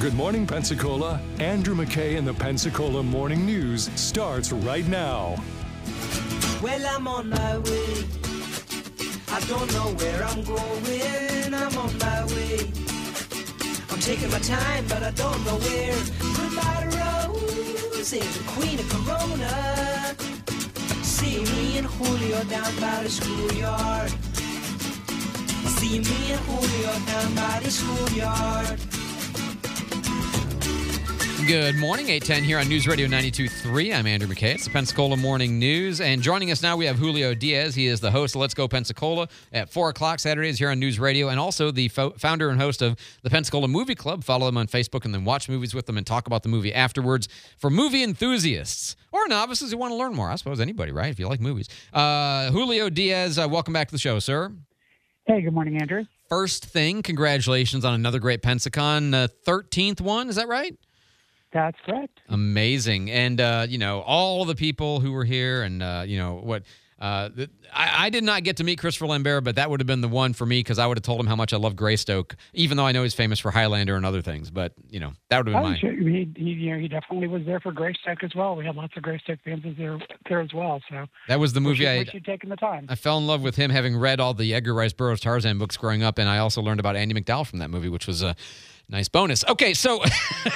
Good morning, Pensacola. Andrew McKay and the Pensacola Morning News starts right now. Well, I'm on my way. I don't know where I'm going. I'm on my way. I'm taking my time, but I don't know where. Goodbye to Rose, the queen of Corona. See me and Julio down by the schoolyard. See me and Julio down by the schoolyard. Good morning, 810 here on News Radio 92.3. I'm Andrew McKay. It's the Pensacola Morning News. And joining us now, we have Julio Diaz. He is the host of Let's Go Pensacola at 4 o'clock Saturdays here on News Radio, and also the founder and host of the Pensacola Movie Club. Follow them on Facebook and then watch movies with them and talk about the movie afterwards for movie enthusiasts or novices who want to learn more. I suppose anybody, right, if you like movies. Julio Diaz, welcome back to the show, sir. Hey, good morning, Andrew. First thing, congratulations on another great Pensacon, 13th one, is that right? That's correct. Amazing. And, all the people who were here and, I did not get to meet Christopher Lambert, but that would have been the one for me because I would have told him how much I love Greystoke, even though I know he's famous for Highlander and other things. But, that would have been mine. Sure. He definitely was there for Greystoke as well. We had lots of Greystoke fans there as well. So that was the movie you taking the time. I fell in love with him having read all the Edgar Rice Burroughs Tarzan books growing up, and I also learned about Andy McDowell from that movie, which was a nice bonus. Okay, so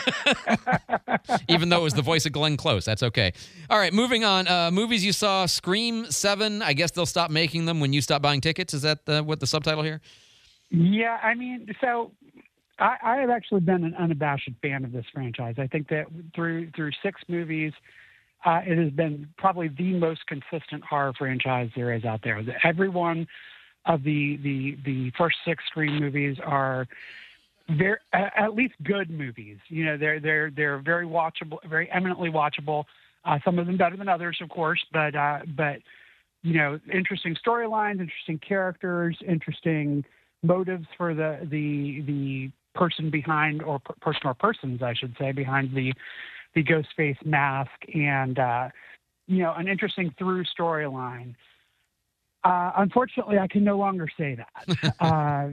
even though it was the voice of Glenn Close, that's okay. All right, moving on. Movies you saw, Scream 7. I guess they'll stop making them when you stop buying tickets. Is that what the subtitle here? Yeah, I mean, so I have actually been an unabashed fan of this franchise. I think that through 6 movies, it has been probably the most consistent horror franchise there is out there. Every one of the first 6 Scream movies are at least good movies. They're very watchable, very eminently watchable. Some of them better than others, of course, but interesting storylines, interesting characters, interesting motives for the person behind, or person or persons, I should say, behind the ghost face mask, and an interesting through storyline. Unfortunately, I can no longer say that.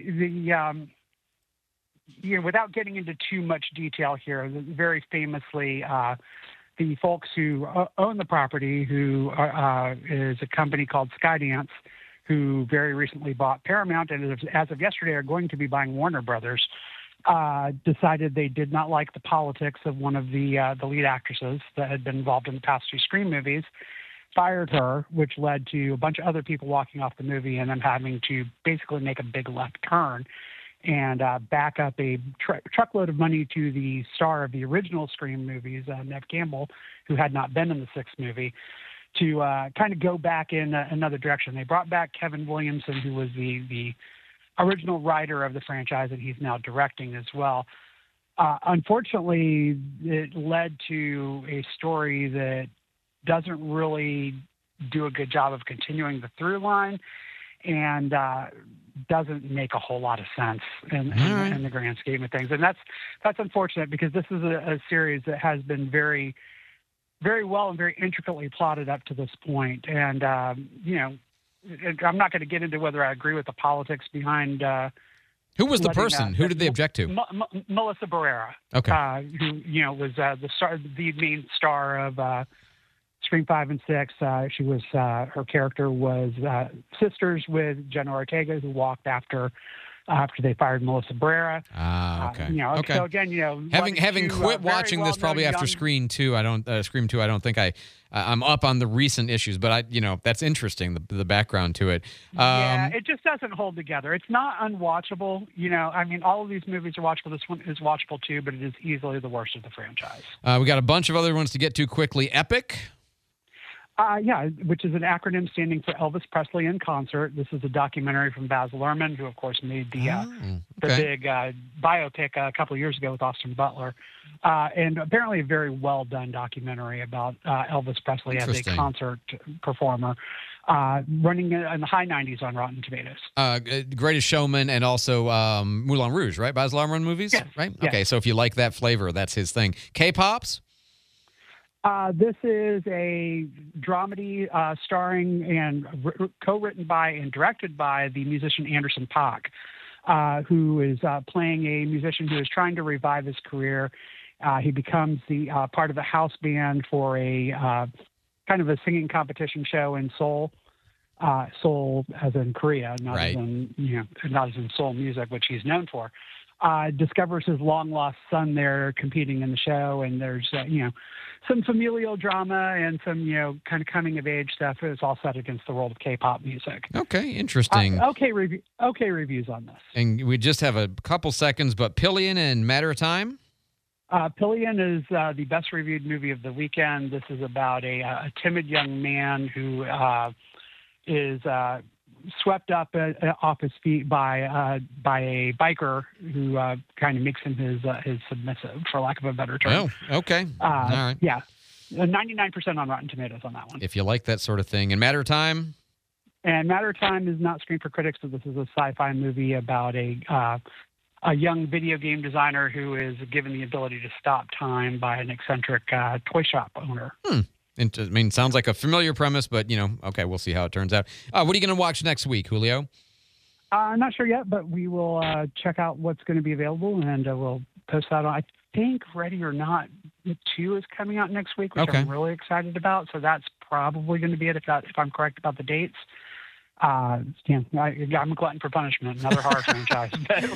Without getting into too much detail here, very famously, the folks who own the property, who is a company called Skydance, who very recently bought Paramount, and as of yesterday are going to be buying Warner Brothers, decided they did not like the politics of one of the lead actresses that had been involved in the past 2 Scream movies, fired her, which led to a bunch of other people walking off the movie and them having to basically make a big left turn and back up a truckload of money to the star of the original Scream movies, Neve Campbell, who had not been in the 6th movie, to kind of go back in another direction. They brought back Kevin Williamson, who was the original writer of the franchise, and he's now directing as well. Unfortunately, it led to a story that doesn't really do a good job of continuing the through line, and doesn't make a whole lot of sense in the grand scheme of things. And that's unfortunate, because this is a series that has been very, very well and very intricately plotted up to this point. And, I'm not going to get into whether I agree with the politics behind who was the person? Who did they object to? Melissa Barrera. Okay. Who was the main star of Scream 5 and 6. She was her character was sisters with Jenna Ortega, who walked after they fired Melissa Barrera. Okay. Okay. So again, having quit watching this probably after Scream 2. I don't think I'm up on the recent issues, but that's interesting, the background to it. Yeah, it just doesn't hold together. It's not unwatchable. All of these movies are watchable. This one is watchable too, but it is easily the worst of the franchise. We got a bunch of other ones to get to quickly. Epic. Which is an acronym standing for Elvis Presley in Concert. This is a documentary from Baz Luhrmann, who, of course, made the big biopic a couple of years ago with Austin Butler. And apparently a very well-done documentary about Elvis Presley as a concert performer, running in the high 90s on Rotten Tomatoes. Greatest Showman and also Moulin Rouge, right? Baz Luhrmann movies, yes. Right? Yes. Okay, so if you like that flavor, that's his thing. K-Pops? This is a dramedy starring and co-written by and directed by the musician Anderson .Paak. who is playing a musician who is trying to revive his career. He becomes the part of the house band for a kind of a singing competition show in Seoul. Seoul as in Korea, not right. as in not as in soul music, which he's known for. Discovers his long lost son there competing in the show, and there's some familial drama and some kind of coming of age stuff. It's all set against the world of K-pop music. Okay, interesting. Okay reviews on this. And we just have a couple seconds, but Pillion and Matter of Time. Pillion is the best reviewed movie of the weekend. This is about a timid young man who is swept up off his feet by a biker who kind of makes him his submissive, for lack of a better term. Oh, okay. All right. Yeah, 99% on Rotten Tomatoes on that one. If you like that sort of thing. And Matter of Time? And Matter of Time is not screened for critics, so this is a sci-fi movie about a young video game designer who is given the ability to stop time by an eccentric toy shop owner. Sounds like a familiar premise, but, okay, we'll see how it turns out. What are you going to watch next week, Julio? I'm not sure yet, but we will check out what's going to be available, and we'll post that on. I think Ready or Not 2 is coming out next week, which I'm really excited about, so that's probably going to be it if I'm correct about the dates. I'm a glutton for punishment, another horror franchise.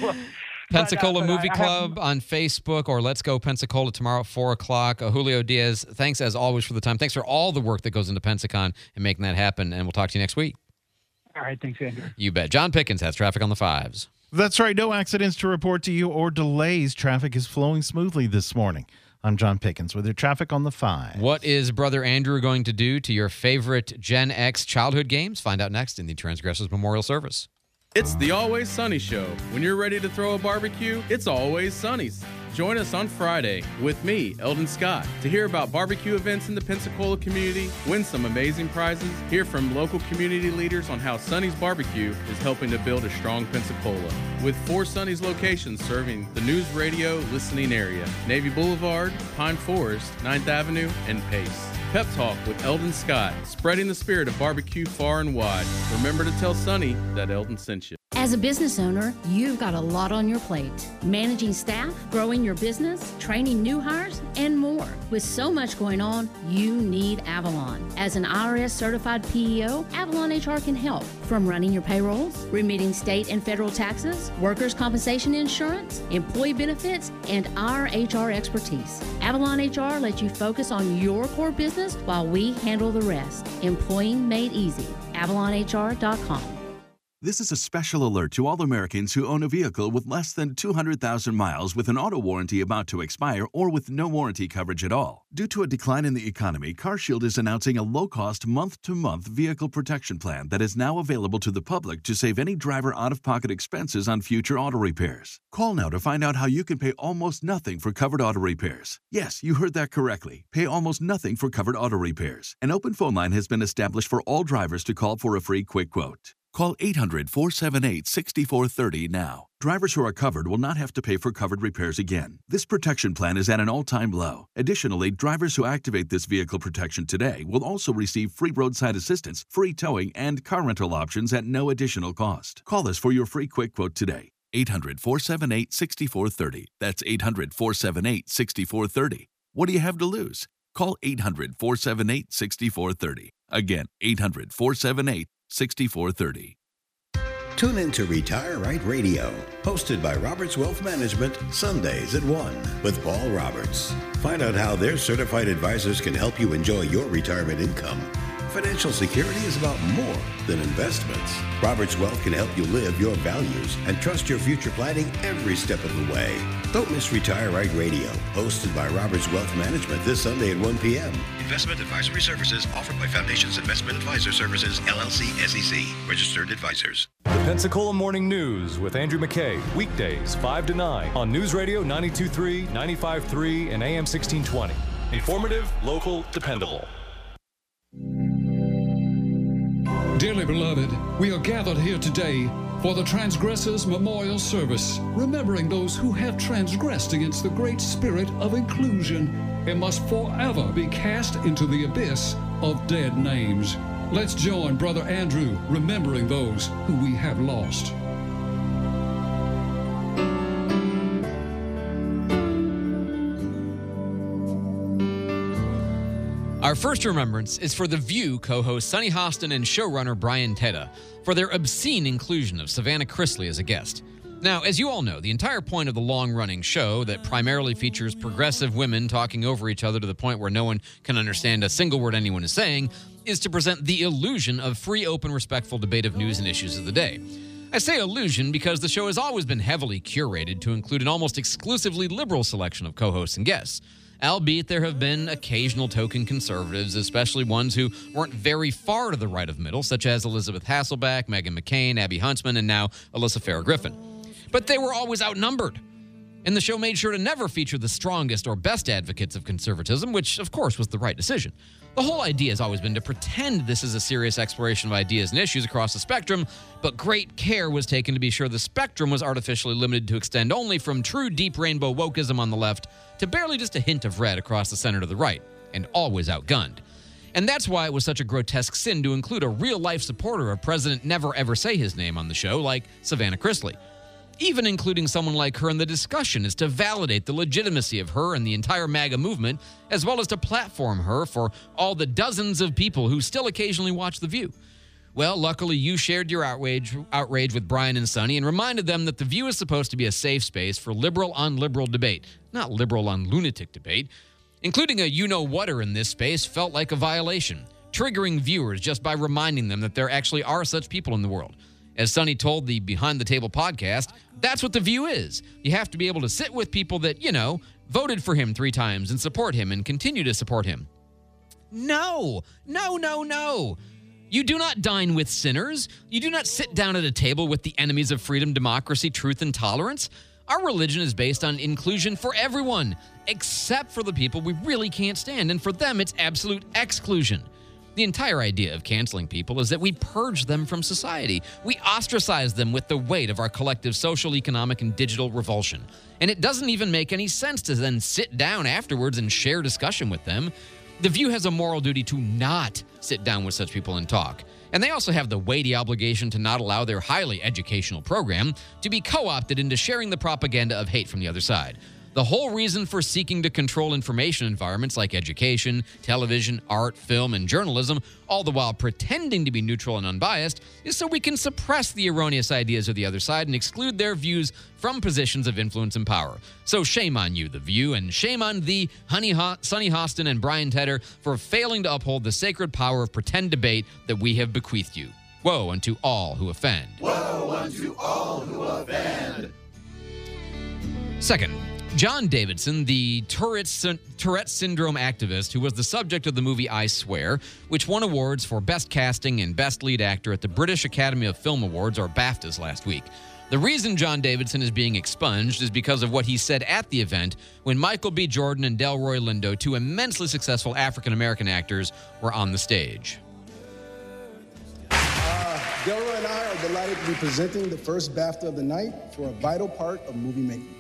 Pensacola Movie Club on Facebook, or Let's Go Pensacola tomorrow at 4 o'clock. Julio Diaz, thanks as always for the time. Thanks for all the work that goes into Pensacon and making that happen, and we'll talk to you next week. All right, thanks, Andrew. You bet. John Pickens has traffic on the 5s. That's right. No accidents to report to you or delays. Traffic is flowing smoothly this morning. I'm John Pickens with your traffic on the 5. What is Brother Andrew going to do to your favorite Gen X childhood games? Find out next in the Transgressors Memorial Service. It's the Always Sunny Show. When you're ready to throw a barbecue, it's Always Sunny's. Join us on Friday with me, Eldon Scott, to hear about barbecue events in the Pensacola community, win some amazing prizes, hear from local community leaders on how Sunny's Barbecue is helping to build a strong Pensacola. With 4 Sunny's locations serving the news radio listening area, Navy Boulevard, Pine Forest, 9th Avenue, and Pace. Pep Talk with Eldon Scott, spreading the spirit of barbecue far and wide. Remember to tell Sunny that Eldon sent you. As a business owner, you've got a lot on your plate. Managing staff, growing your business, training new hires, and more. With so much going on, you need Avalon. As an IRS certified PEO, Avalon HR can help. From running your payrolls, remitting state and federal taxes, workers' compensation insurance, employee benefits, and our HR expertise. Avalon HR lets you focus on your core business while we handle the rest. Employing made easy. AvalonHR.com. This is a special alert to all Americans who own a vehicle with less than 200,000 miles with an auto warranty about to expire or with no warranty coverage at all. Due to a decline in the economy, CarShield is announcing a low-cost month-to-month vehicle protection plan that is now available to the public to save any driver out-of-pocket expenses on future auto repairs. Call now to find out how you can pay almost nothing for covered auto repairs. Yes, you heard that correctly. Pay almost nothing for covered auto repairs. An open phone line has been established for all drivers to call for a free quick quote. Call 800-478-6430 now. Drivers who are covered will not have to pay for covered repairs again. This protection plan is at an all-time low. Additionally, drivers who activate this vehicle protection today will also receive free roadside assistance, free towing, and car rental options at no additional cost. Call us for your free quick quote today. 800-478-6430. That's 800-478-6430. What do you have to lose? Call 800-478-6430. Again, 800-478-6430. Tune in to Retire Right Radio, hosted by Roberts Wealth Management, Sundays at 1 with Paul Roberts. Find out how their certified advisors can help you enjoy your retirement income. Financial security is about more than investments. Roberts Wealth can help you live your values and trust your future planning every step of the way. Don't miss Retire Right Radio, hosted by Roberts Wealth Management this Sunday at 1 p.m. Investment advisory services offered by Foundations Investment Advisor Services, LLC, SEC. Registered advisors. The Pensacola Morning News with Andrew McKay, weekdays 5 to 9 on News Radio 92.3, 95.3, and AM 1620. Informative, local, dependable. Dearly beloved, we are gathered here today for the Transgressors Memorial Service, remembering those who have transgressed against the great spirit of inclusion and must forever be cast into the abyss of dead names. Let's join Brother Andrew remembering those who we have lost. Our first remembrance is for The View co-host Sunny Hostin and showrunner Brian Tedder for their obscene inclusion of Savannah Chrisley as a guest. Now, as you all know, the entire point of the long-running show that primarily features progressive women talking over each other to the point where no one can understand a single word anyone is saying is to present the illusion of free, open, respectful debate of news and issues of the day. I say illusion because the show has always been heavily curated to include an almost exclusively liberal selection of co-hosts and guests. Albeit there have been occasional token conservatives, especially ones who weren't very far to the right of middle, such as Elizabeth Hasselbeck, Meghan McCain, Abby Huntsman, and now Alyssa Farah Griffin. But they were always outnumbered. And the show made sure to never feature the strongest or best advocates of conservatism, which, of course, was the right decision. The whole idea has always been to pretend this is a serious exploration of ideas and issues across the spectrum, but great care was taken to be sure the spectrum was artificially limited to extend only from true deep rainbow wokeism on the left to barely just a hint of red across the center to the right, and always outgunned. And that's why it was such a grotesque sin to include a real-life supporter of President Never Ever Say His Name on the show, like Savannah Chrisley. Even including someone like her in the discussion is to validate the legitimacy of her and the entire MAGA movement, as well as to platform her for all the dozens of people who still occasionally watch The View. Well, luckily you shared your outrage with Brian and Sunny and reminded them that The View is supposed to be a safe space for liberal on liberal debate, not liberal on lunatic debate. Including a you-know-whatter in this space felt like a violation, triggering viewers just by reminding them that there actually are such people in the world. As Sunny told the Behind the Table podcast, that's what The View is. You have to be able to sit with people that, voted for him 3 times and support him and continue to support him. No. You do not dine with sinners. You do not sit down at a table with the enemies of freedom, democracy, truth, and tolerance. Our religion is based on inclusion for everyone, except for the people we really can't stand, and for them, it's absolute exclusion. The entire idea of canceling people is that we purge them from society. We ostracize them with the weight of our collective social, economic, and digital revulsion. And it doesn't even make any sense to then sit down afterwards and share discussion with them. The View has a moral duty to not sit down with such people and talk. And they also have the weighty obligation to not allow their highly educational program to be co-opted into sharing the propaganda of hate from the other side. The whole reason for seeking to control information environments like education, television, art, film, and journalism, all the while pretending to be neutral and unbiased, is so we can suppress the erroneous ideas of the other side and exclude their views from positions of influence and power. So shame on you, The View, and shame on thee, Sunny Hostin and Brian Tedder, for failing to uphold the sacred power of pretend debate that we have bequeathed you. Woe unto all who offend. Woe unto all who offend. Second, John Davidson, the Tourette syndrome activist who was the subject of the movie I Swear, which won awards for Best Casting and Best Lead Actor at the British Academy of Film Awards, or BAFTAs, last week. The reason John Davidson is being expunged is because of what he said at the event when Michael B. Jordan and Delroy Lindo, 2 immensely successful African-American actors, were on the stage. Delroy and I are delighted to be presenting the first BAFTA of the night for a vital part of movie making.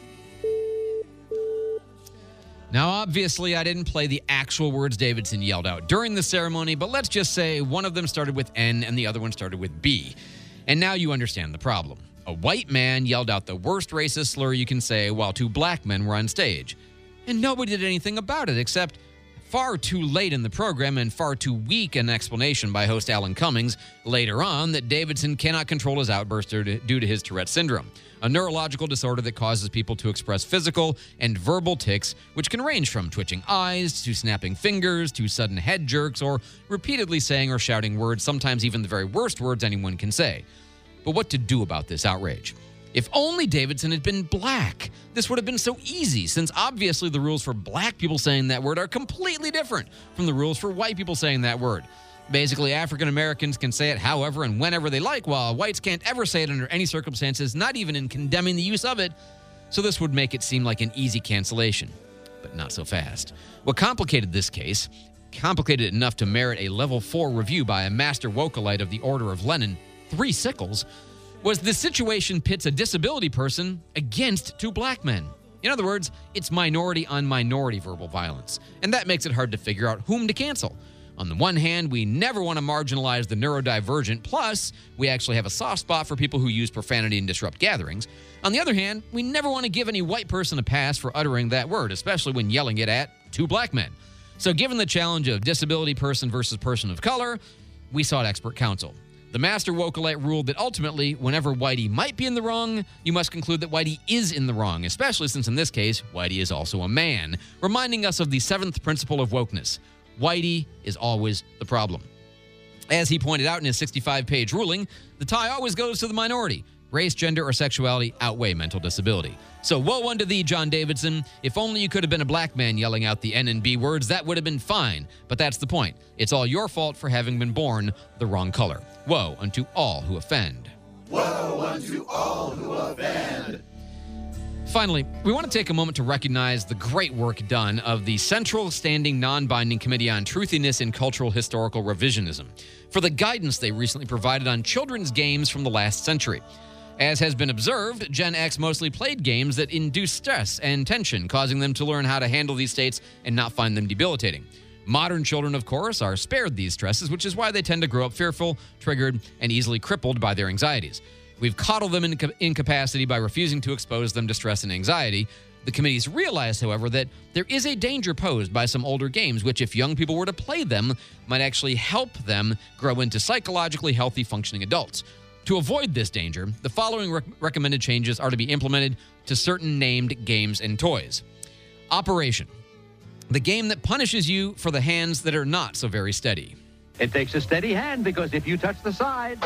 Now, obviously, I didn't play the actual words Davidson yelled out during the ceremony, but let's just say one of them started with N and the other one started with B. And now you understand the problem. A white man yelled out the worst racist slur you can say while 2 black men were on stage. And nobody did anything about it except far too late in the program and far too weak an explanation by host Alan Cummings later on that Davidson cannot control his outburst due to his Tourette syndrome, a neurological disorder that causes people to express physical and verbal tics, which can range from twitching eyes to snapping fingers to sudden head jerks or repeatedly saying or shouting words, sometimes even the very worst words anyone can say. But what to do about this outrage? If only Davidson had been black, this would have been so easy, since obviously the rules for black people saying that word are completely different from the rules for white people saying that word. Basically, African Americans can say it however and whenever they like, while whites can't ever say it under any circumstances, not even in condemning the use of it. So this would make it seem like an easy cancellation. But not so fast. What complicated this case, complicated it enough to merit a level 4 review by a master wokalite of the Order of Lenin, 3 Sickles, was the situation pits a disability person against 2 black men. In other words, it's minority on minority verbal violence, and that makes it hard to figure out whom to cancel. On the one hand, we never want to marginalize the neurodivergent, plus we actually have a soft spot for people who use profanity and disrupt gatherings. On the other hand, we never want to give any white person a pass for uttering that word, especially when yelling it at 2 black men. So given the challenge of disability person versus person of color, we sought expert counsel. The master Wokelite ruled that ultimately, whenever Whitey might be in the wrong, you must conclude that Whitey is in the wrong, especially since in this case, Whitey is also a man, reminding us of the 7th principle of wokeness. Whitey is always the problem. As he pointed out in his 65-page ruling, the tie always goes to the minority. Race, gender, or sexuality outweigh mental disability. So woe unto thee, John Davidson. If only you could have been a black man yelling out the N and B words, that would have been fine. But that's the point. It's all your fault for having been born the wrong color. Woe unto all who offend. Woe unto all who offend. Finally, we want to take a moment to recognize the great work done of the Central Standing Non-Binding Committee on Truthiness in Cultural Historical Revisionism for the guidance they recently provided on children's games from the last century. As has been observed, Gen X mostly played games that induce stress and tension, causing them to learn how to handle these states and not find them debilitating. Modern children, of course, are spared these stresses, which is why they tend to grow up fearful, triggered, and easily crippled by their anxieties. We've coddled them into incapacity by refusing to expose them to stress and anxiety. The committees realized, however, that there is a danger posed by some older games, which, if young people were to play them, might actually help them grow into psychologically healthy, functioning adults. To avoid this danger, the following recommended changes are to be implemented to certain named games and toys. Operation: the game that punishes you for the hands that are not so very steady. It takes a steady hand because if you touch the side...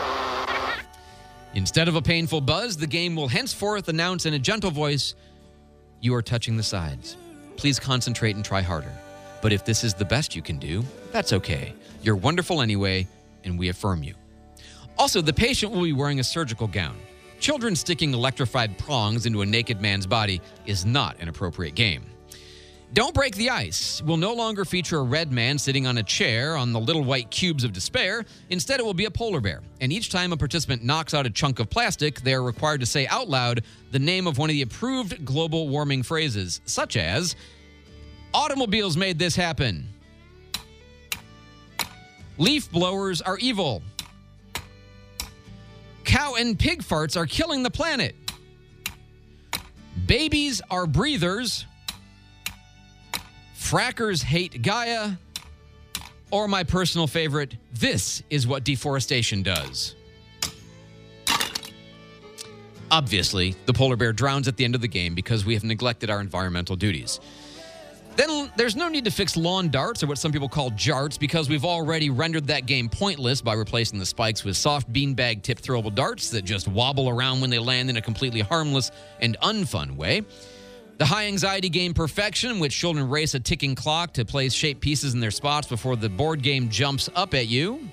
Instead of a painful buzz, the game will henceforth announce in a gentle voice, "You are touching the sides. Please concentrate and try harder. But if this is the best you can do, that's okay. You're wonderful anyway, and we affirm you." Also, the patient will be wearing a surgical gown. Children sticking electrified prongs into a naked man's body is not an appropriate game. Don't Break the Ice will no longer feature a red man sitting on a chair on the little white cubes of despair. Instead, it will be a polar bear. And each time a participant knocks out a chunk of plastic, they are required to say out loud the name of one of the approved global warming phrases, such as, "Automobiles made this happen." "Leaf blowers are evil." "Cow and pig farts are killing the planet." "Babies are breathers." "Frackers hate Gaia." Or my personal favorite, "This is what deforestation does." Obviously, the polar bear drowns at the end of the game because we have neglected our environmental duties. Then there's no need to fix lawn darts, or what some people call jarts, because we've already rendered that game pointless by replacing the spikes with soft beanbag-tipped throwable darts that just wobble around when they land in a completely harmless and unfun way. The high-anxiety game Perfection, in which children race a ticking clock to place shaped pieces in their spots before the board game jumps up at you.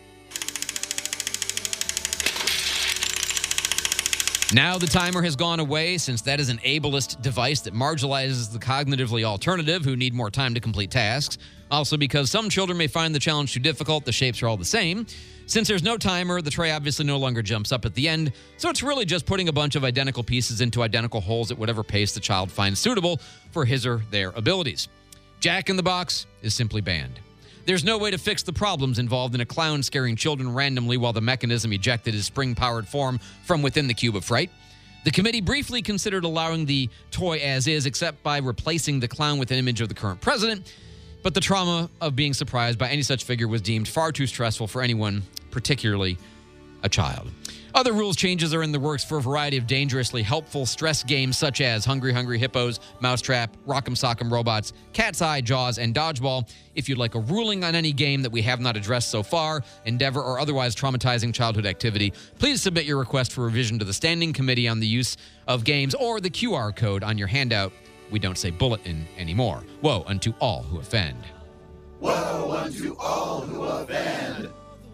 Now the timer has gone away, since that is an ableist device that marginalizes the cognitively alternative who need more time to complete tasks. Also, because some children may find the challenge too difficult, the shapes are all the same. Since there's no timer, the tray obviously no longer jumps up at the end, so it's really just putting a bunch of identical pieces into identical holes at whatever pace the child finds suitable for his or their abilities. Jack in the Box is simply banned. There's no way to fix the problems involved in a clown scaring children randomly while the mechanism ejected his spring-powered form from within the cube of fright. The committee briefly considered allowing the toy as is, except by replacing the clown with an image of the current president, but the trauma of being surprised by any such figure was deemed far too stressful for anyone, particularly a child. Other rules changes are in the works for a variety of dangerously helpful stress games such as Hungry Hungry Hippos, Mousetrap, Rock'em Sock'em Robots, Cat's Eye, Jaws, and Dodgeball. If you'd like a ruling on any game that we have not addressed so far, endeavor, or otherwise traumatizing childhood activity, please submit your request for revision to the Standing Committee on the Use of Games or the QR code on your handout. We don't say bulletin anymore. Woe unto all who offend. Woe unto all who offend.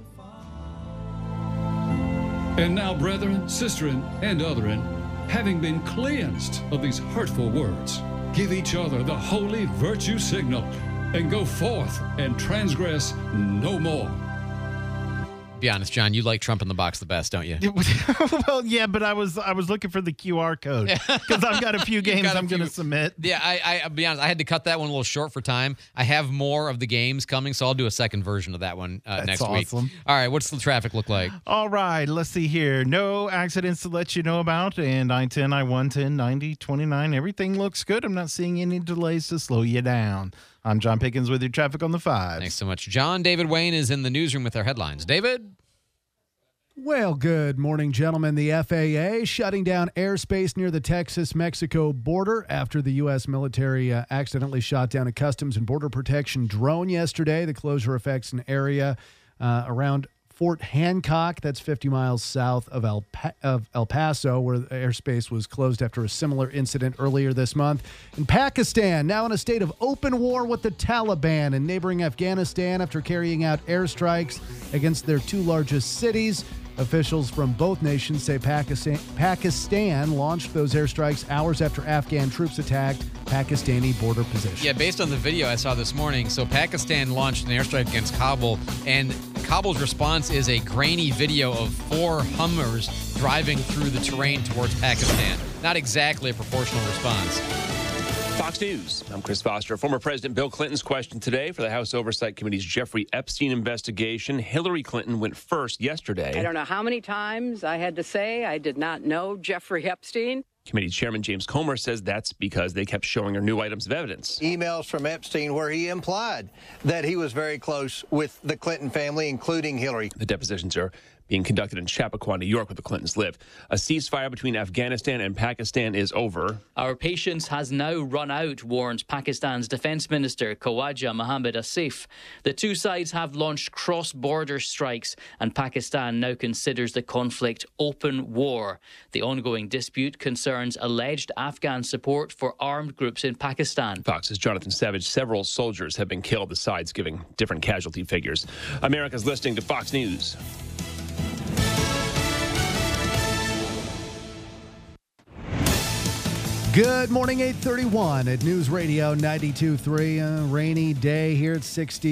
And now, brethren, sisterin, and otherin, having been cleansed of these hurtful words, give each other the holy virtue signal, and go forth and transgress no more. Be honest, John, you like Trump in the Box the best, don't you? Well, yeah, but I was looking for the QR code because I've got a few games I'm going to submit. Yeah, I'll be honest, I had to cut that one a little short for time. I have more of the games coming, so I'll do a second version of that one next week. Awesome. All right, what's the traffic look like? All right, let's see here. No accidents to let you know about, and I-10, I-110, 90, 29, everything looks good. I'm not seeing any delays to slow you down. I'm John Pickens with your traffic on the 5. Thanks so much, John. David Wayne is in the newsroom with our headlines. David? Well, good morning, gentlemen. The FAA shutting down airspace near the Texas-Mexico border after the U.S. military accidentally shot down a Customs and Border Protection drone yesterday. The closure affects an area around Fort Hancock, that's 50 miles south of El Paso, where the airspace was closed after a similar incident earlier this month. In Pakistan, now in a state of open war with the Taliban in neighboring Afghanistan after carrying out airstrikes against their two largest cities. Officials from both nations say Pakistan launched those airstrikes hours after Afghan troops attacked Pakistani border positions. Yeah, based on the video I saw this morning, so Pakistan launched an airstrike against Kabul, and Kabul's response is a grainy video of 4 Hummers driving through the terrain towards Pakistan. Not exactly a proportional response. Fox News. I'm Chris Foster. Former President Bill Clinton's question today for the House Oversight Committee's Jeffrey Epstein investigation. Hillary Clinton went first yesterday. I don't know how many times I had to say I did not know Jeffrey Epstein. Committee Chairman James Comer says that's because they kept showing her new items of evidence. Emails from Epstein where he implied that he was very close with the Clinton family, including Hillary. The depositions are being conducted in Chappaqua, New York, where the Clintons live. A ceasefire between Afghanistan and Pakistan is over. Our patience has now run out, warned Pakistan's Defense Minister Khawaja Mohammad Asif. The two sides have launched cross-border strikes, and Pakistan now considers the conflict open war. The ongoing dispute concerns alleged Afghan support for armed groups in Pakistan. Fox's Jonathan Savage. Several soldiers have been killed, the sides giving different casualty figures. America's listening to Fox News. Good morning, 8:31 at News Radio 92.3. Rainy day here at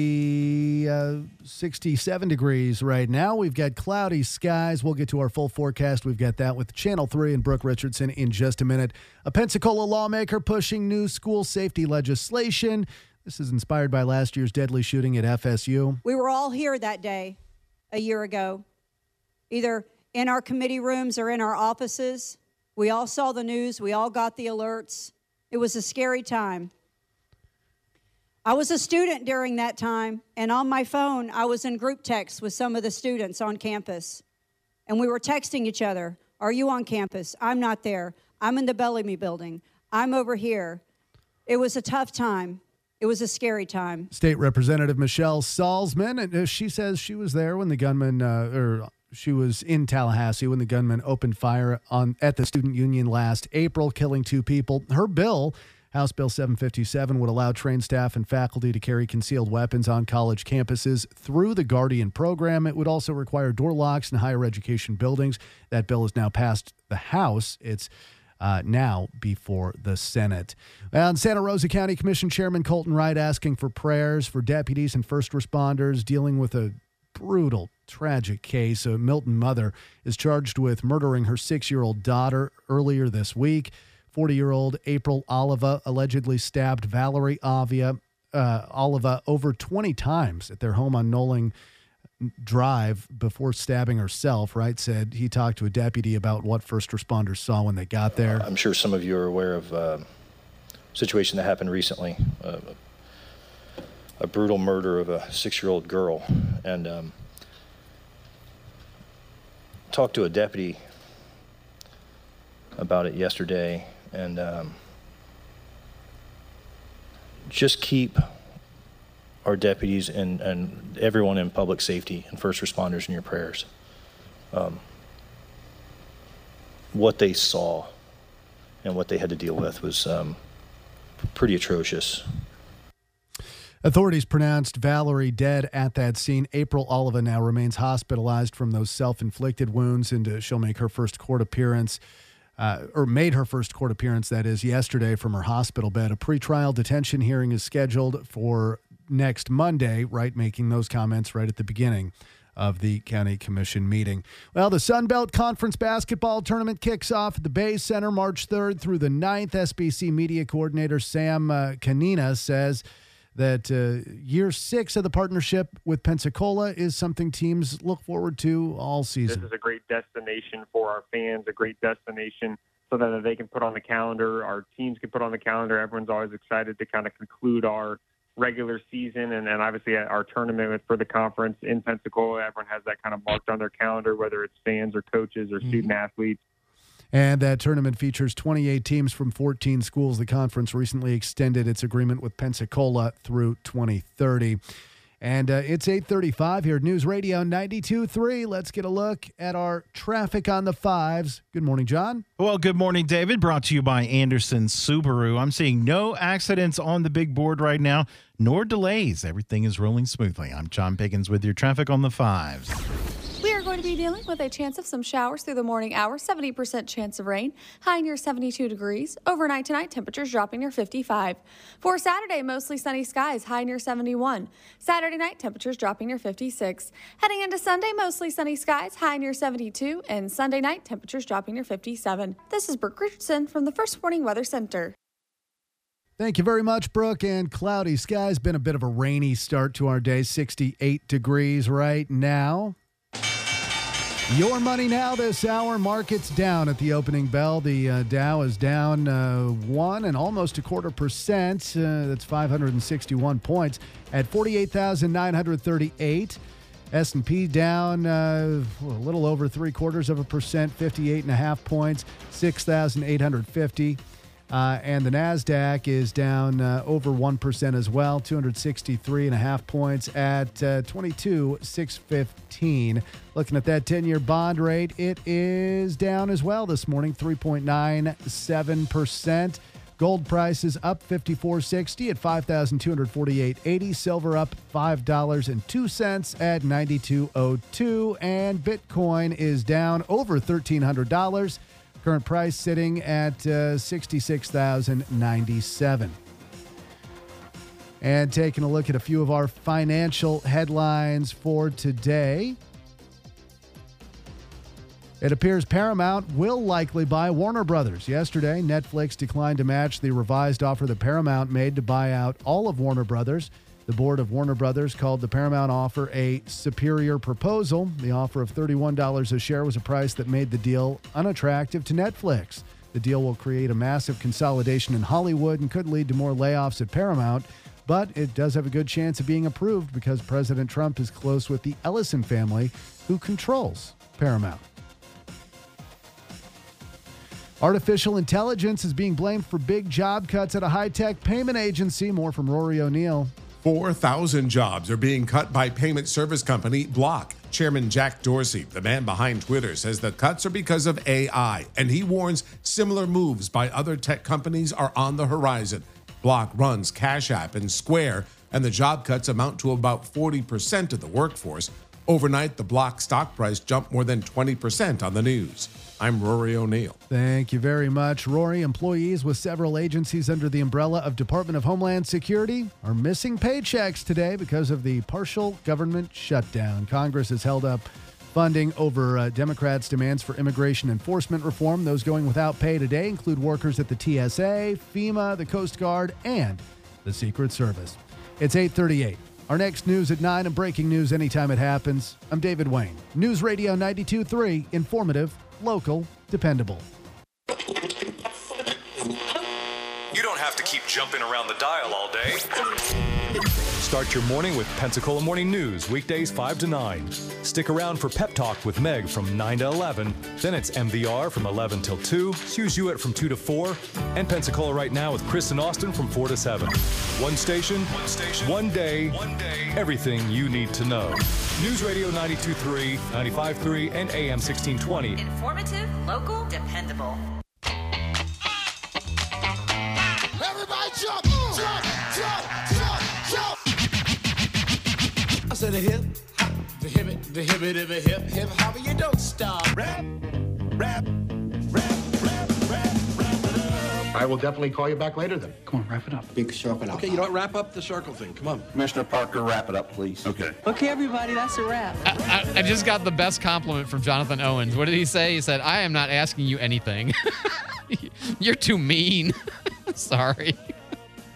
67 degrees right now. We've got cloudy skies. We'll get to our full forecast. We've got that with Channel 3 and Brooke Richardson in just a minute. A Pensacola lawmaker pushing new school safety legislation. This is inspired by last year's deadly shooting at FSU. We were all here that day a year ago, either in our committee rooms or in our offices. We all saw the news. We all got the alerts. It was a scary time. I was a student during that time, and on my phone, I was in group text with some of the students on campus. And we were texting each other. Are you on campus? I'm not there. I'm in the Bellamy building. I'm over here. It was a tough time. It was a scary time. State Representative Michelle Salzman, and she says she was there when the gunman, she was in Tallahassee when the gunman opened fire at the student union last April, killing 2 people. Her bill, House Bill 757, would allow trained staff and faculty to carry concealed weapons on college campuses through the Guardian program. It would also require door locks in higher education buildings. That bill has now passed the House. It's now before the Senate. And Santa Rosa County Commission Chairman Colton Wright asking for prayers for deputies and first responders dealing with a brutal, tragic case. A Milton mother is charged with murdering her 6-year-old daughter earlier this week. 40-year-old April Oliva allegedly stabbed Valerie Oliva over 20 times at their home on Noling Drive before stabbing herself. Wright said he talked to a deputy about what first responders saw when they got there. I'm sure some of you are aware of a situation that happened recently. A brutal murder of a 6-year-old girl, and talked to a deputy about it yesterday, and just keep our deputies and everyone in public safety and first responders in your prayers. What they saw and what they had to deal with was pretty atrocious. Authorities pronounced Valerie dead at that scene. April Oliva now remains hospitalized from those self-inflicted wounds, and she'll make her first court appearance, made her first court appearance, that is, yesterday from her hospital bed. A pretrial detention hearing is scheduled for next Monday, right, making those comments right at the beginning of the county commission meeting. Well, the Sun Belt Conference basketball tournament kicks off at the Bay Center March 3rd through the 9th. SBC media coordinator Sam Kanina says that year 6 of the partnership with Pensacola is something teams look forward to all season. This is a great destination for our fans, a great destination so that they can put on the calendar, our teams can put on the calendar. Everyone's always excited to kind of conclude our regular season and obviously our tournament for the conference in Pensacola. Everyone has that kind of marked on their calendar, whether it's fans or coaches or student athletes. And that tournament features 28 teams from 14 schools. The conference recently extended its agreement with Pensacola through 2030. And it's 8:35 here at News Radio 92.3. Let's get a look at our traffic on the fives. Good morning, John. Well, good morning, David. Brought to you by Anderson Subaru. I'm seeing no accidents on the big board right now, nor delays. Everything is rolling smoothly. I'm John Pickens with your traffic on the fives. We are going to be dealing with a chance of some showers through the morning hours, 70% chance of rain, high near 72 degrees. Overnight tonight, temperatures dropping near 55. For Saturday, mostly sunny skies, high near 71. Saturday night, temperatures dropping near 56. Heading into Sunday, mostly sunny skies, high near 72. And Sunday night, temperatures dropping near 57. This is Brooke Richardson from the First Warning Weather Center. Thank you very much, Brooke. And cloudy skies. Been a bit of a rainy start to our day, 68 degrees right now. Your money now this hour. Markets down at the opening bell. The Dow is down 1 and almost 0.25%. That's 561 points at 48,938. S&P down a little over 0.75%, 58.5 points, 6,850. And the NASDAQ is down over 1% as well, 263.5 points at 22,615. Looking at that 10-year bond rate, it is down as well this morning, 3.97%. Gold price is up $54.60 at $5,248.80. Silver up $5.02 at $92.02. And Bitcoin is down over $1,300. Current price sitting at $66,097. And taking a look at a few of our financial headlines for today. It appears Paramount will likely buy Warner Brothers. Yesterday, Netflix declined to match the revised offer that Paramount made to buy out all of Warner Brothers. The board of Warner Brothers called the Paramount offer a superior proposal. The offer of $31 a share was a price that made the deal unattractive to Netflix. The deal will create a massive consolidation in Hollywood and could lead to more layoffs at Paramount, but it does have a good chance of being approved because President Trump is close with the Ellison family, who controls Paramount. Artificial intelligence is being blamed for big job cuts at a high-tech payment agency. More from Rory O'Neill. 4,000 jobs are being cut by payment service company Block. Chairman Jack Dorsey, the man behind Twitter, says the cuts are because of AI, and he warns similar moves by other tech companies are on the horizon. Block runs Cash App and Square, and the job cuts amount to about 40% of the workforce. Overnight, the Block stock price jumped more than 20% on the news. I'm Rory O'Neill. Thank you very much, Rory. Employees with several agencies under the umbrella of Department of Homeland Security are missing paychecks today because of the partial government shutdown. Congress has held up funding over Democrats' demands for immigration enforcement reform. Those going without pay today include workers at the TSA, FEMA, the Coast Guard, and the Secret Service. It's 8:38. Our next news at 9 and breaking news anytime it happens. I'm David Wayne. News Radio 92.3, informative, local, dependable. You don't have to keep jumping around the dial all day. Start your morning with Pensacola Morning News, weekdays 5 to 9. Stick around for Pep Talk with Meg from 9 to 11. Then it's MVR from 11 till 2, Hughes Hewitt from 2 to 4, and Pensacola Right Now with Chris and Austin from 4 to 7. One station, one day, everything you need to know. News Radio 92.3, 95.3, and AM 1620. Informative, local, dependable. Everybody jump, jump, jump, jump, jump. I said a hip, hop, the hip, the hip, hip, hip, hop, you don't stop. Rap, rap, rap, rap, rap, rap it up. I will definitely call you back later then. Come on, wrap it up. Big circle up. Okay, you know what? Wrap up the circle thing. Come on. Commissioner Parker, wrap it up, please. Okay. Okay, everybody, that's a wrap. I just got the best compliment from Jonathan Owens. What did he say? He said, I am not asking you anything. You're too mean. Sorry.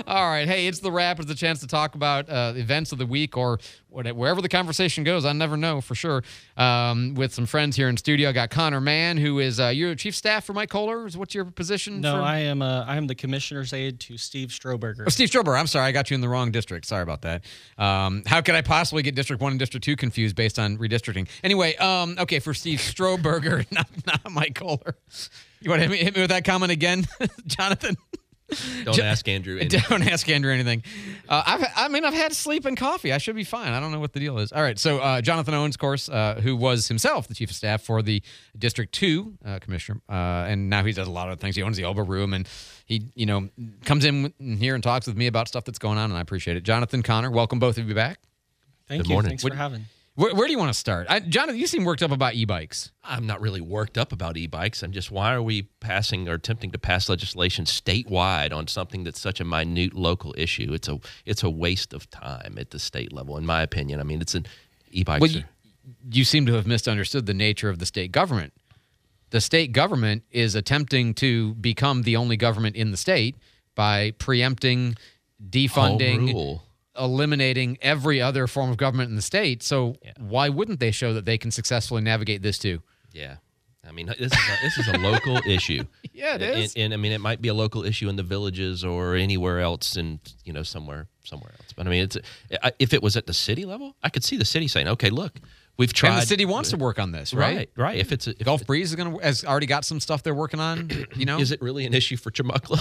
All right. Hey, it's the wrap. It's a chance to talk about events of the week or wherever the conversation goes. I never know for sure. With some friends here in studio. I got Connor Mann, who is you're chief staff for Mike Kohler. What's your position? No, I am the commissioner's aide to Steve Stroberger. Oh, Steve Stroberger. I'm sorry. I got you in the wrong district. Sorry about that. How could I possibly get District 1 and District 2 confused based on redistricting? Anyway, okay, for Steve Stroberger, not Mike Kohler. You want to hit me with that comment again, Jonathan? Don't ask Andrew anything. Don't ask Andrew anything. I've had sleep and coffee. I should be fine. I don't know what the deal is. All right. So Jonathan Owens, of course, who was himself the chief of staff for the District 2 commissioner, and now he does a lot of things. He owns the Oba Room, and he, comes in here and talks with me about stuff that's going on, and I appreciate it. Jonathan, Connor, welcome both of you back. Good morning. Thanks for having. Where do you want to start? Jonathan, you seem worked up about e-bikes. I'm not really worked up about e-bikes. I'm just, why are we passing or attempting to pass legislation statewide on something that's such a minute local issue? It's a waste of time at the state level, in my opinion. I mean, it's an e-bikes. Well, you seem to have misunderstood the nature of the state government. The state government is attempting to become the only government in the state by preempting, defunding, eliminating every other form of government in the state. So why wouldn't they show that they can successfully navigate this too? Yeah. I mean, this is a local issue. Yeah, it is. And I mean, it might be a local issue in the villages or anywhere else in, somewhere else. But I mean, if it was at the city level, I could see the city saying, okay, look, we've tried. And the city wants to work on this, right? Right. If Gulf Breeze has already got some stuff they're working on, Is it really an issue for Chumuckla?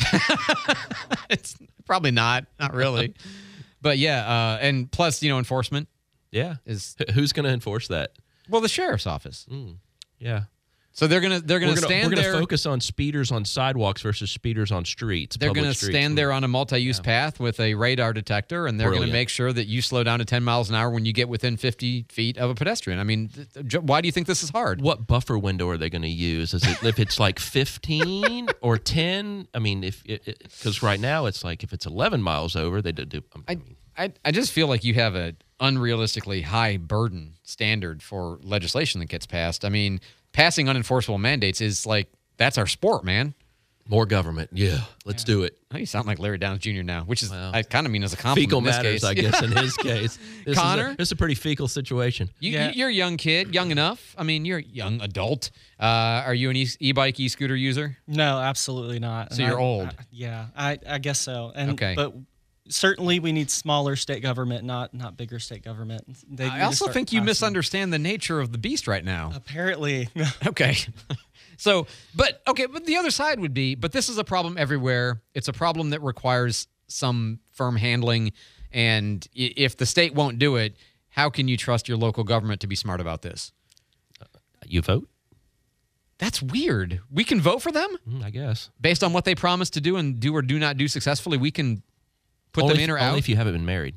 It's probably not really. But yeah, and plus, enforcement. Yeah. Who's going to enforce that? Well, the sheriff's office. Yeah. So they're gonna stand there. We're gonna focus on speeders on sidewalks versus speeders on streets. They're gonna stand there on a multi-use path with a radar detector, and they're gonna make sure that you slow down to 10 miles an hour when you get within 50 feet of a pedestrian. I mean, why do you think this is hard? What buffer window are they going to use? Is it if it's like 15 or 10? I mean, because right now it's like if it's 11 miles over, they do. I just feel like you have an unrealistically high burden standard for legislation that gets passed. I mean, passing unenforceable mandates is like, that's our sport, man. More government. Yeah, let's do it. Oh, you sound like Larry Downs Jr. now, which is, I kind of mean as a compliment fecal in this matters, case. I guess, in his case. Connor? This is a pretty fecal situation. You're a young kid, young enough. I mean, you're a young adult. Are you an e-bike, e-scooter user? No, absolutely not. So you're old. I guess so. Okay. But certainly we need smaller state government, not bigger state government. I also think you misunderstand the nature of the beast right now. Apparently. Okay. So, but the other side would be, but this is a problem everywhere. It's a problem that requires some firm handling. And if the state won't do it, how can you trust your local government to be smart about this? You vote? That's weird. We can vote for them? I guess. Based on what they promise to do and do or do not do successfully, we can put them in or out? Only if you haven't been married.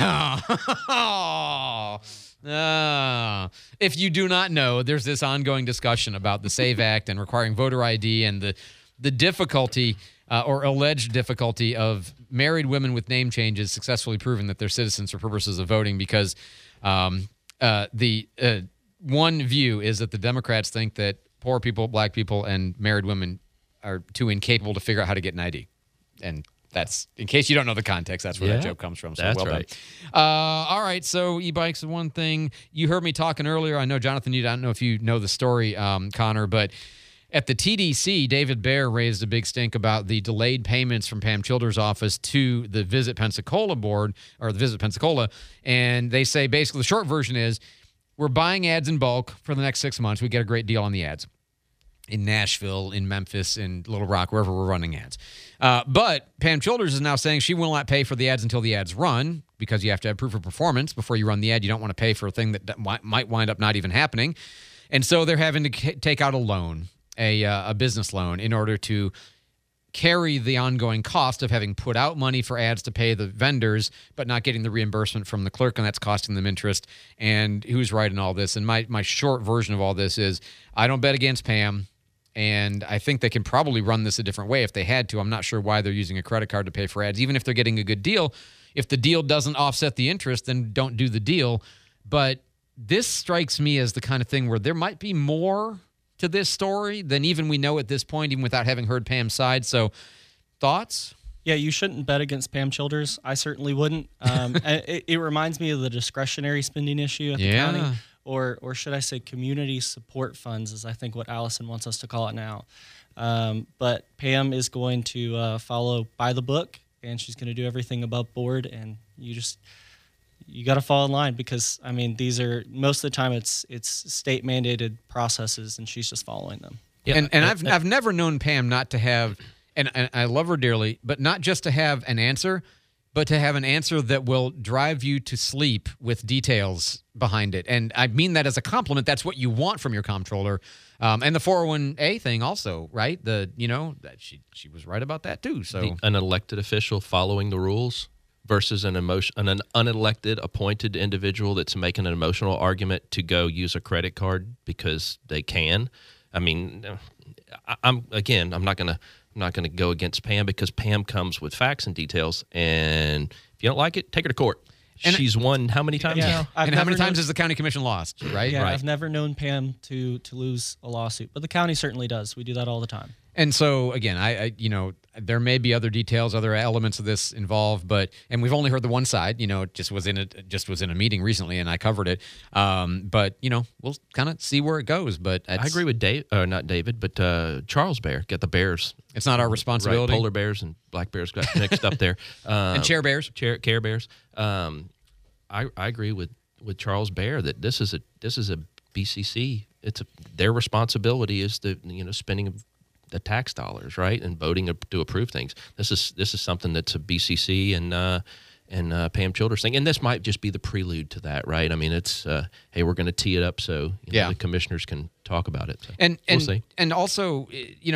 If you do not know, there's this ongoing discussion about the SAVE Act and requiring voter ID and the difficulty or alleged difficulty of married women with name changes successfully proving that they're citizens for purposes of voting because the one view is that the Democrats think that poor people, black people, and married women are too incapable to figure out how to get an ID. And that's, in case you don't know the context, that's where that joke comes from. So that's well right. done. All right, so e-bikes is one thing. You heard me talking earlier. I know, Jonathan, I don't know if you know the story, Connor, but at the TDC, David Baer raised a big stink about the delayed payments from Pam Childers' office to the Visit Pensacola board, or the Visit Pensacola, and they say basically the short version is we're buying ads in bulk for the next 6 months. We get a great deal on the ads. In Nashville, in Memphis, in Little Rock, wherever we're running ads. But Pam Childers is now saying she will not pay for the ads until the ads run because you have to have proof of performance before you run the ad. You don't want to pay for a thing that might wind up not even happening. And so they're having to take out a loan, a business loan, in order to carry the ongoing cost of having put out money for ads to pay the vendors, but not getting the reimbursement from the clerk, and that's costing them interest. And who's right in all this? And my short version of all this is I don't bet against Pam. And I think they can probably run this a different way if they had to. I'm not sure why they're using a credit card to pay for ads. Even if they're getting a good deal, if the deal doesn't offset the interest, then don't do the deal. But this strikes me as the kind of thing where there might be more to this story than even we know at this point, even without having heard Pam's side. So, thoughts? Yeah, you shouldn't bet against Pam Childers. I certainly wouldn't. It reminds me of the discretionary spending issue at the county, or should I say community support funds, is I think what Allison wants us to call it now. But Pam is going to follow by the book, and she's going to do everything above board, and you got to fall in line because, I mean, these are, most of the time it's state mandated processes, and she's just following them. Yeah. And I've never known Pam not to have, and I love her dearly, but not just to have an answer, but to have an answer that will drive you to sleep with details behind it. And I mean that as a compliment. That's what you want from your comptroller. And the 401A thing also, right? That she was right about that too. So an elected official following the rules versus an unelected appointed individual that's making an emotional argument to go use a credit card because they can. I mean, I'm not gonna go against Pam because Pam comes with facts and details, and if you don't like it, take her to court. And she's won how many times now? And how many times has the county commission lost, right? Yeah, right. I've never known Pam to lose a lawsuit, but the county certainly does. We do that all the time. And so, again, I there may be other details, other elements of this involved, and we've only heard the one side. It just was in a meeting recently, and I covered it. But we'll kind of see where it goes. But I agree with not David, but Charles Bear. Got the bears. It's not our responsibility. Right, polar bears and black bears got mixed up there. And Care Bears. Care Bears. I agree with Charles Bear that this is a BCC. Their responsibility is the spending of the tax dollars, right, and voting to approve things. This is something that's a BCC and Pam Childers thing, and this might just be the prelude to that, right? I mean, it's hey, we're going to tee it up so the commissioners can talk about it. So we'll see. And also,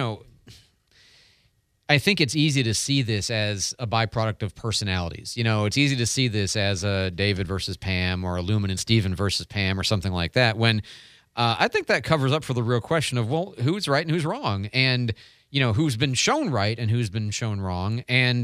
I think it's easy to see this as a byproduct of personalities. It's easy to see this as a David versus Pam or a Lumen and Stephen versus Pam or something like that. When I think that covers up for the real question of, well, who's right and who's wrong, and who's been shown right and who's been shown wrong, and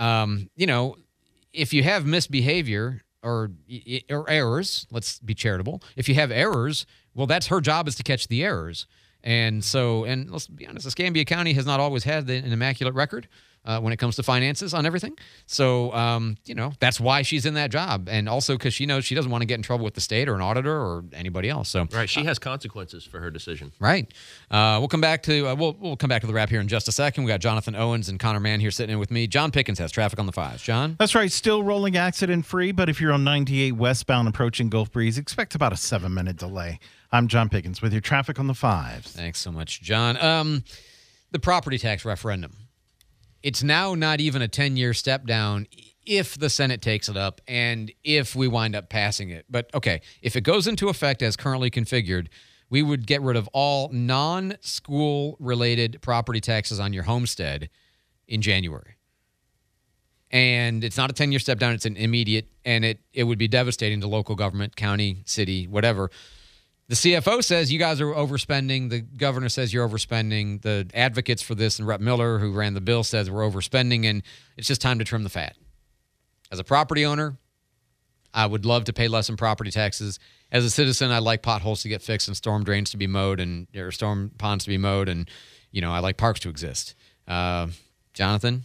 if you have misbehavior or errors, let's be charitable. If you have errors, well, that's her job is to catch the errors. And let's be honest, Escambia County has not always had an immaculate record when it comes to finances on everything. So, that's why she's in that job. And also because she knows she doesn't want to get in trouble with the state or an auditor or anybody else. So right, she has consequences for her decision. Right. We'll come back to we'll come back to the wrap here in just a second. We got Jonathan Owens and Connor Mann here sitting in with me. John Pickens has traffic on the 5s. John? That's right. Still rolling accident free, but if you're on 98 westbound approaching Gulf Breeze, expect about a 7-minute delay. I'm John Pickens with your traffic on the 5s. Thanks so much, John. The property tax referendum. It's now not even a 10-year step down if the Senate takes it up and if we wind up passing it. But, okay, if it goes into effect as currently configured, we would get rid of all non-school-related property taxes on your homestead in January. And it's not a 10-year step down. It's an immediate, and it would be devastating to local government, county, city, whatever. The CFO says you guys are overspending. The governor says you're overspending. The advocates for this and Rep. Miller, who ran the bill, says we're overspending, and it's just time to trim the fat. As a property owner, I would love to pay less in property taxes. As a citizen, I like potholes to get fixed and storm drains to be mowed or storm ponds to be mowed, and I like parks to exist. Jonathan?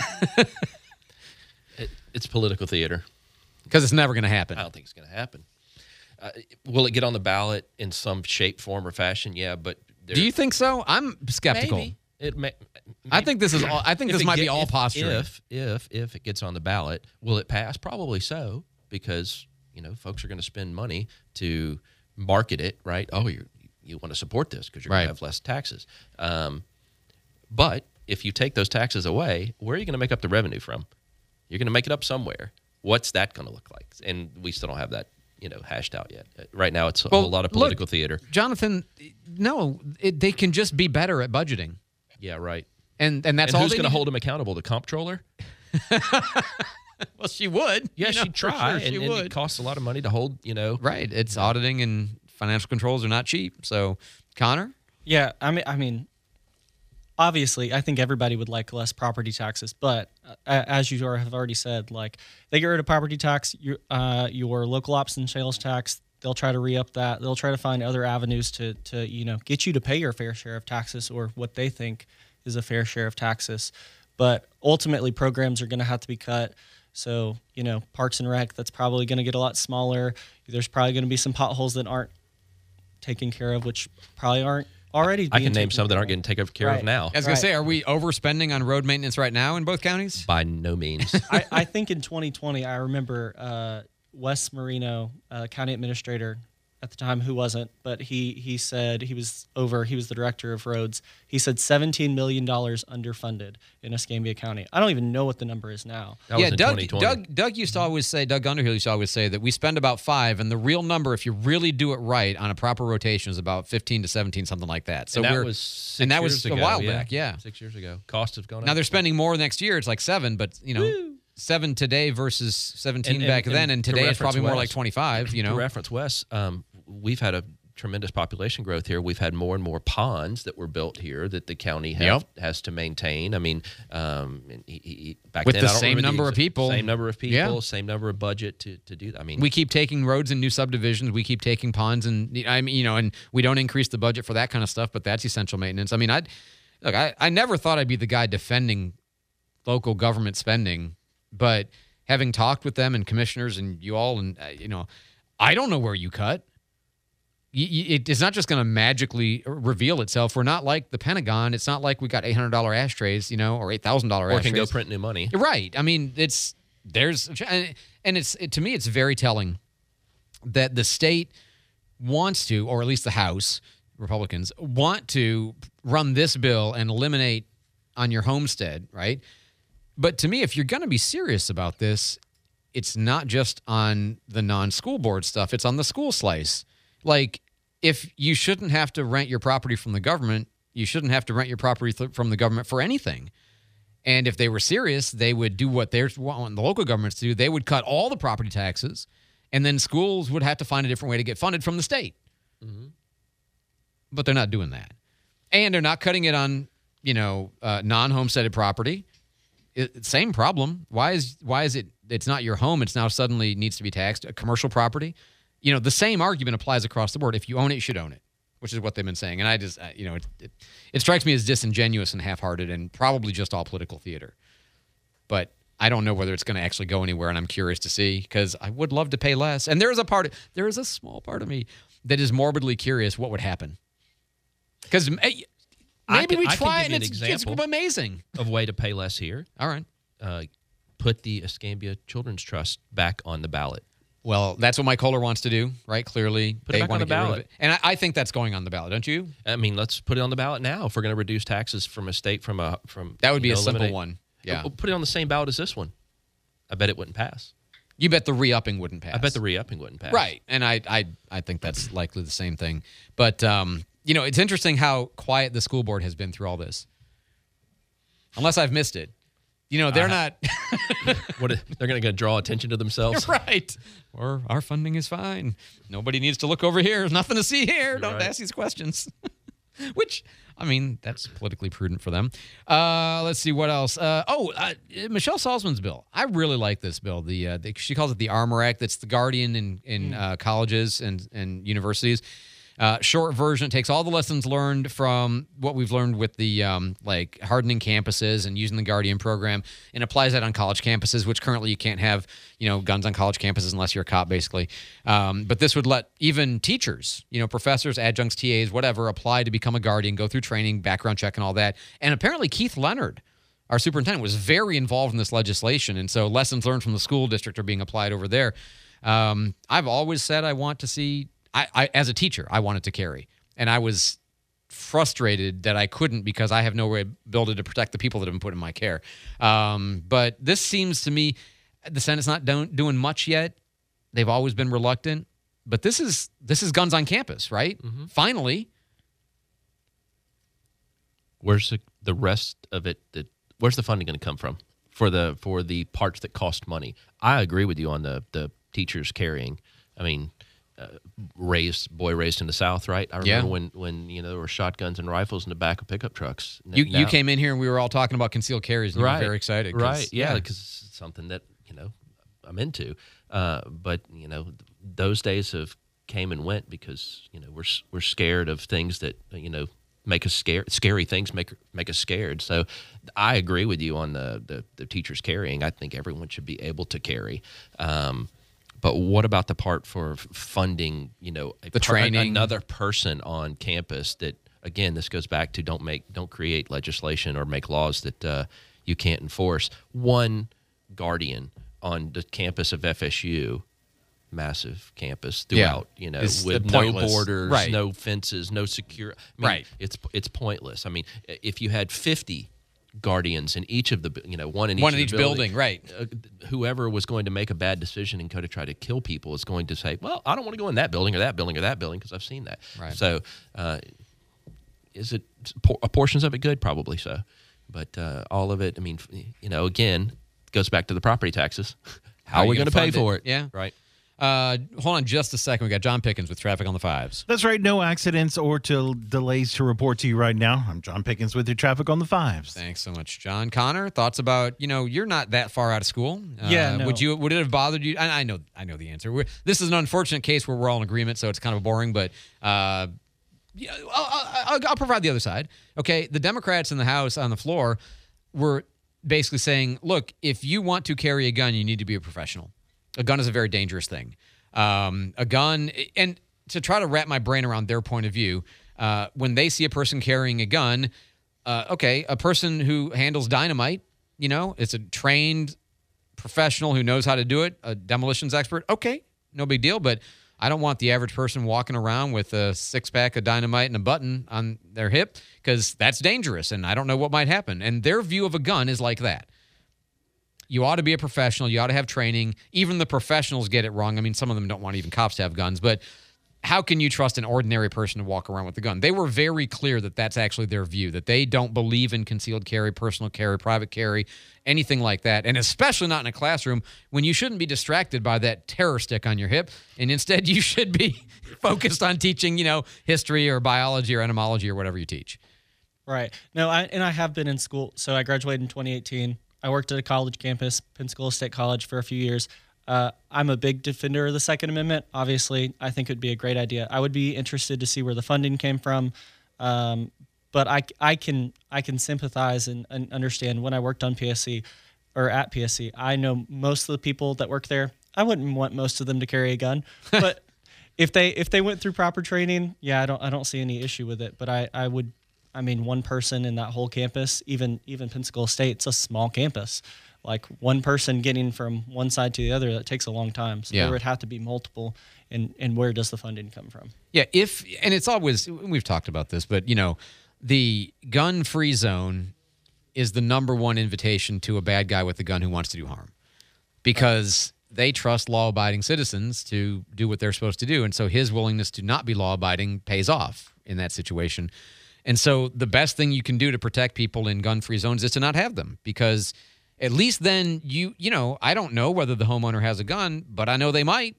It's political theater. Because it's never going to happen. I don't think it's going to happen. Will it get on the ballot in some shape, form, or fashion? Yeah, but do you think so? I'm skeptical. Maybe. It may. I think this is all. I think this might be all posturing. If it gets on the ballot, will it pass? Probably so, because folks are going to spend money to market it, right? Oh, you want to support this because you're going to have less taxes. But if you take those taxes away, where are you going to make up the revenue from? You're going to make it up somewhere. What's that going to look like? And we still don't have that hashed out yet. Right now, it's a whole lot of political theater. Jonathan, no, they can just be better at budgeting. Yeah, right. And that's all. Who's going to hold them accountable? The comptroller? Well, she would. Yeah, she'd try. Sure she and would. It costs a lot of money to hold. Right. It's auditing and financial controls are not cheap. So, Connor? Yeah, I mean. Obviously, I think everybody would like less property taxes, but as you have already said, like they get rid of property tax, your local ops and sales tax, they'll try to re-up that. They'll try to find other avenues to get you to pay your fair share of taxes or what they think is a fair share of taxes. But ultimately programs are going to have to be cut. So, Parks and Rec, that's probably going to get a lot smaller. There's probably going to be some potholes that aren't taken care of, which probably aren't already I being can name taken some that care aren't getting taken care of now. I was going to say, are we overspending on road maintenance right now in both counties? By no means. I think in 2020, I remember Wes Marino, county administrator at the time, who wasn't, but he said he was the director of roads. He said $17 million underfunded in Escambia County. I don't even know what the number is now. Doug used to always say, Doug Underhill used to always say that we spend about 5, and the real number, if you really do it right on a proper rotation, is about 15 to 17, something like that. So that was a while back, yeah. 6 years ago. Costs have gone up. Now they're spending more next year. It's like 7, but 7 today versus 17 back then, and today it's probably more like 25. To reference Wes, we've had a tremendous population growth here. We've had more and more ponds that were built here that the county has to maintain. I mean, back with then, the same number of people, same number of budget to do that. I mean, we keep taking roads and new subdivisions. We keep taking ponds, and and we don't increase the budget for that kind of stuff. But that's essential maintenance. I mean, I never thought I'd be the guy defending local government spending, but having talked with them and commissioners and you all, and I don't know where you cut. It's not just going to magically reveal itself. We're not like the Pentagon. It's not like we got $800 ashtrays, or $8,000 ashtrays. Or can go print new money. Right. I mean, to me, it's very telling that the state wants to, or at least the House, Republicans, want to run this bill and eliminate on your homestead, right? But to me, if you're going to be serious about this, it's not just on the non-school board stuff. It's on the school slice. Like, if you shouldn't have to rent your property from the government, you shouldn't have to rent your property from the government for anything. And if they were serious, they would do what they want the local governments to do. They would cut all the property taxes, and then schools would have to find a different way to get funded from the state. Mm-hmm. But they're not doing that. And they're not cutting it on, non-homesteaded property. Same problem. Why is it it's not your home, it's now suddenly needs to be taxed? A commercial property? The same argument applies across the board. If you own it, you should own it, which is what they've been saying. And I just, it strikes me as disingenuous and half-hearted and probably just all political theater. But I don't know whether it's going to actually go anywhere, and I'm curious to see, because I would love to pay less. And there is a small part of me that is morbidly curious what would happen. Because maybe we try it and it's amazing. Of way to pay less here. All right. Put the Escambia Children's Trust back on the ballot. Well, that's what Mike Kohler wants to do, right? Clearly, put it back on the ballot. And I think that's going on the ballot, don't you? I mean, let's put it on the ballot now. If we're going to reduce taxes from a state from that would be a simple one. Yeah, we'll put it on the same ballot as this one. I bet it wouldn't pass. You bet the re-upping wouldn't pass. I bet the re-upping wouldn't pass. Right, and I think that's likely the same thing. But it's interesting how quiet the school board has been through all this. Unless I've missed it. They're not. They're going to draw attention to themselves, right? Or our funding is fine. Nobody needs to look over here. There's nothing to see here. Don't ask these questions. Which, that's politically prudent for them. Let's see what else. Michelle Salzman's bill. I really like this bill. She calls it the Armor Act. That's the guardian in colleges and universities. Short version, it takes all the lessons learned from what we've learned with the hardening campuses and using the Guardian program, and applies that on college campuses, which currently you can't have guns on college campuses unless you're a cop, basically. But this would let even teachers, professors, adjuncts, TAs, whatever, apply to become a Guardian, go through training, background check, and all that. And apparently Keith Leonard, our superintendent, was very involved in this legislation, and so lessons learned from the school district are being applied over there. I've always said I want to see. I as a teacher, I wanted to carry, and I was frustrated that I couldn't because I have no ability to protect the people that have been put in my care. But this seems to me, the Senate's not doing much yet. They've always been reluctant, but this is guns on campus, right? Mm-hmm. Finally. Where's the rest of it? Where's the funding going to come from for the parts that cost money? I agree with you on the teachers carrying. I mean. Raised in the South, right? I remember when there were shotguns and rifles in the back of pickup trucks. You came in here and we were all talking about concealed carries, and you were very excited. Right, yeah, because it's something that I'm into. But those days have came and went because we're scared of things that make us scared. Scary things make us scared. So I agree with you on the teachers carrying. I think everyone should be able to carry. But what about the part for funding, the training, another person on campus that, again, this goes back to don't create legislation or make laws that you can't enforce. One guardian on the campus of FSU, massive campus throughout, with no borders, no fences, no security. It's pointless. I mean, if you had 50 guardians in each of the, one in each building, right? Whoever was going to make a bad decision and go to try to kill people is going to say, well, I don't want to go in that building or that building or that building because I've seen that. Right. So is it portions of it good? Probably so. But all of it, I mean, again, goes back to the property taxes. How are we going to pay for it? Yeah. Right. Hold on just a second. We got John Pickens with traffic on the 5s. That's right. No accidents or delays to report to you right now. I'm John Pickens with your traffic on the 5s. Thanks so much, John. Connor, thoughts about, you're not that far out of school. No. Would it have bothered you? I know the answer. This is an unfortunate case where we're all in agreement, so it's kind of boring, but I'll provide the other side. Okay, the Democrats in the House on the floor were basically saying, look, if you want to carry a gun, you need to be a professional. A gun is a very dangerous thing. A gun, and to try to wrap my brain around their point of view, when they see a person carrying a gun, a person who handles dynamite, it's a trained professional who knows how to do it, a demolitions expert, okay, no big deal, but I don't want the average person walking around with a 6-pack of dynamite and a button on their hip because that's dangerous, and I don't know what might happen. And their view of a gun is like that. You ought to be a professional. You ought to have training. Even the professionals get it wrong. I mean, some of them don't want even cops to have guns, but how can you trust an ordinary person to walk around with a gun? They were very clear that that's actually their view, that they don't believe in concealed carry, personal carry, private carry, anything like that, and especially not in a classroom when you shouldn't be distracted by that terror stick on your hip, and instead you should be focused on teaching, history or biology or entomology or whatever you teach. Right. No, I have been in school. So I graduated in 2018. I worked at a college campus, Pensacola State College, for a few years. I'm a big defender of the Second Amendment. Obviously, I think it would be a great idea. I would be interested to see where the funding came from, but I can sympathize and understand. When I worked on PSC or at PSC, I know most of the people that work there. I wouldn't want most of them to carry a gun, but if they went through proper training, I don't see any issue with it. But I would. I mean, one person in that whole campus, even Pensacola State, it's a small campus. Like one person getting from one side to the other, that takes a long time. So there would have to be multiple. And where does the funding come from? Yeah, and it's always, we've talked about this, but the gun-free zone is the number one invitation to a bad guy with a gun who wants to do harm, because they trust law-abiding citizens to do what they're supposed to do, and so his willingness to not be law-abiding pays off in that situation. And so the best thing you can do to protect people in gun-free zones is to not have them, because at least then I don't know whether the homeowner has a gun, but I know they might.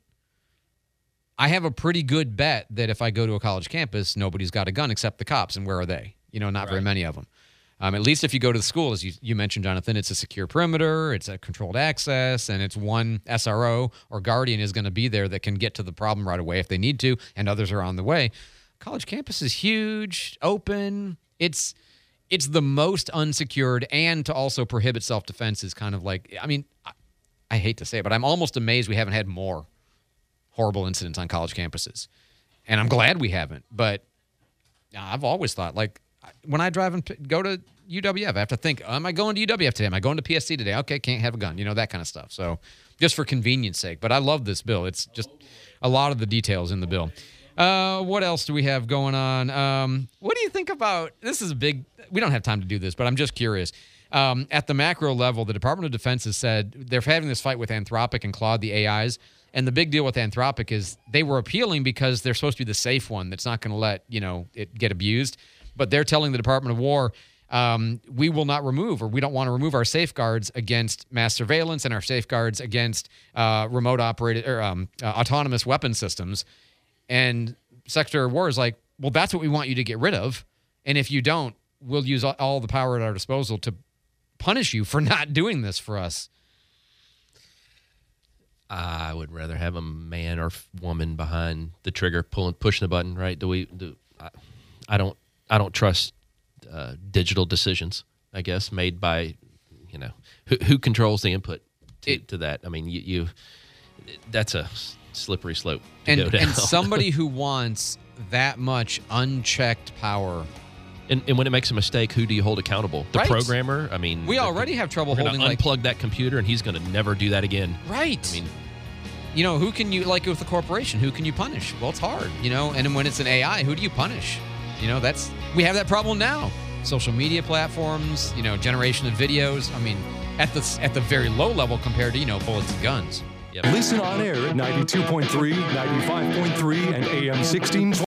I have a pretty good bet that if I go to a college campus, nobody's got a gun except the cops, and where are they? Not very many of them. At least if you go to the school, as you mentioned, Jonathan, it's a secure perimeter, it's a controlled access, and it's one SRO or guardian is going to be there that can get to the problem right away if they need to, and others are on the way. College campus is huge, open. It's the most unsecured, and to also prohibit self-defense is kind of like, I hate to say it, but I'm almost amazed we haven't had more horrible incidents on college campuses. And I'm glad we haven't. But I've always thought, like, when I drive and go to UWF, I have to think, am I going to UWF today? Am I going to PSC today? Okay, can't have a gun, that kind of stuff. So just for convenience sake. But I love this bill. It's just a lot of the details in the bill. What else do we have going on? What do you think about, this is a big, we don't have time to do this, but I'm just curious. At the macro level, the Department of Defense has said they're having this fight with Anthropic and Claude, the AIs. And the big deal with Anthropic is they were appealing because they're supposed to be the safe one that's not going to let, it get abused. But they're telling the Department of War, we will not remove, or we don't want to remove our safeguards against mass surveillance and our safeguards against remote operated or autonomous weapon systems. And Secretary of War is like, well, that's what we want you to get rid of. And if you don't, we'll use all the power at our disposal to punish you for not doing this for us. I would rather have a man or woman behind the trigger, pushing the button, right? I don't I don't trust digital decisions, I guess, made by, who controls the input to that. I mean, you that's a slippery slope to go down. And somebody who wants that much unchecked power. And when it makes a mistake, who do you hold accountable? The Right. programmer? I mean, We already have trouble we're gonna holding, unplug that computer, and he's going to never do that again. Right. I mean, who can you, like with the corporation, who can you punish? Well, it's hard, and when it's an AI, who do you punish? We have that problem now. Social media platforms, generation of videos. I mean, at the very low level compared to, bullets and guns. Listen on air at 92.3, 95.3, and AM 1620.